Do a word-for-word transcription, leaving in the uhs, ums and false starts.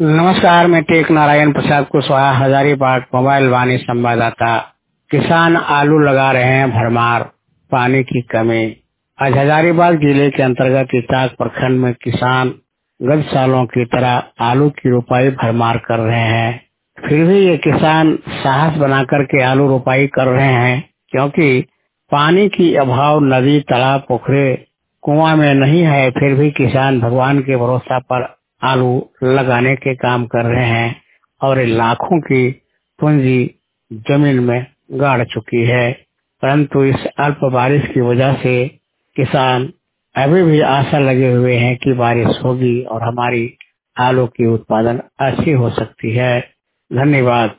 नमस्कार, मैं टेक नारायण प्रसाद कुशवाहा, हजारीबाग मोबाइल वाणी संवाददाता। किसान आलू लगा रहे हैं भरमार, पानी की कमी। आज हजारीबाग जिले के अंतर्गत इटाक प्रखंड में किसान गत सालों की तरह आलू की रोपाई भरमार कर रहे हैं। फिर भी ये किसान साहस बनाकर के आलू रोपाई कर रहे हैं, क्योंकि पानी की अभाव नदी, तालाब, पोखरे, कुआं में नहीं है। फिर भी किसान भगवान के भरोसा पर आलू लगाने के काम कर रहे हैं और ये लाखों की पूंजी जमीन में गाड़ चुकी है। परंतु इस अल्प बारिश की वजह से किसान अभी भी आशा लगे हुए हैं कि बारिश होगी और हमारी आलू की उत्पादन अच्छी हो सकती है। धन्यवाद।